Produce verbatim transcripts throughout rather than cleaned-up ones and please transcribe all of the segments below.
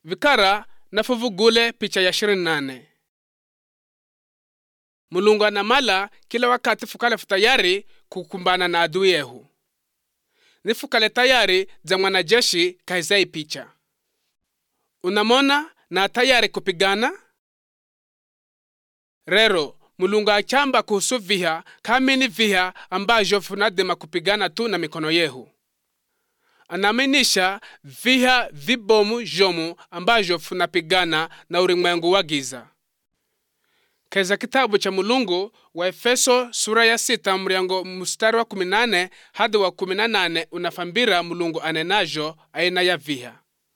Vikara na fuvugule picha ya ishirini na nane. Mulungu anamala kila wakati fukale futayari kukumbana na adui yehu. Ni fukale tayari za mwanajeshi kaizai picha. Unamona na tayari kupigana? Rero, Mulungu achamba kuhusu viha kamini viha ambajo funadema kupigana tu na mikono yehu. Anaminisha viha vibomu jomu ambajo funapigana na ulimwengu wa giza. Keza kitabu cha Mulungu wa Efeso sura ya sita mriango mstari wa kumi na nane hadi wa kumi na nane unafambira Mulungu anenajo aina ya viha.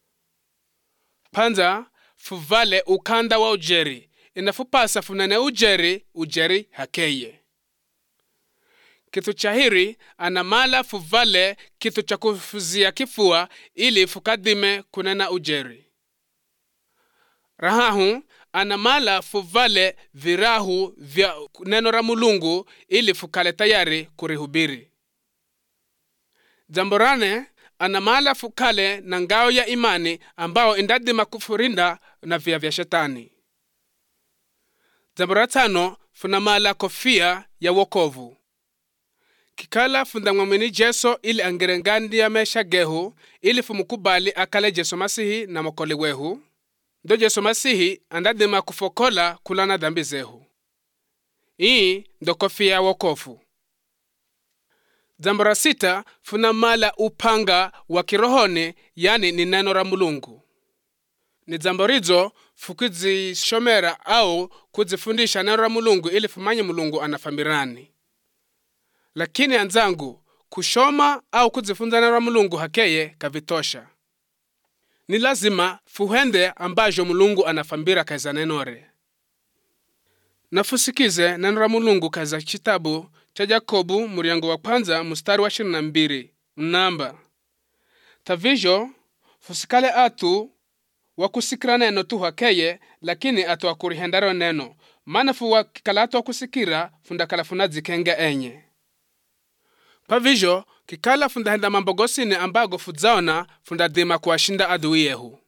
Panza fuvale ukanda wa ujeri, inafupasa funane ujeri, ujeri hakeye. Kitu chahiri anamala fuvale kitu cha kufuzia kifua ili fukadime kunena ujeri. Rahahu anamala fuvale virahu vya neno la Mulungu ili fukale tayari kurihubiri. Jamborane anamala fukale na ngao ya imani ambao indadima kufurinda na vya vya shetani. Jamboratano funamala kofia ya wokovu. Kikala funda mwamini Jesu ili angirengandi ya mesha gehu ili fumukubali akale Jesu Masihi na mokoli wehu. Ndo Jesu Masihi andadima kufokola kulana dhambi zehu. Hii ndo kofia ya wokovu. Jambora sita funamala upanga wa kirohoni, yani ni neno la Mulungu. Ni jamborizo fukizishomera au kuzifundisha neno la Mulungu ili fumanye Mulungu anafamirani. Lakini anzangu, kushoma au kuzifunza neno la Mulungu hakeye kavitosha. Ni lazima fuhende ambajo Mulungu anafambira kaza nenore. Nafusikize neno la Mulungu kaza kitabu cha Yakobo muriango wa kwanza mstari wa ishirini na mbili. Mnamba. Tavijo fusikale atu wakusikira neno tu hakeye, lakini atu wakurihendaro neno. Mana fuwa kikalatu wakusikira fundakala funadzikenge enye. Pavijo kikala fundahenda mambogosini ambago fudzaona fundadima kuwashinda adui yehu.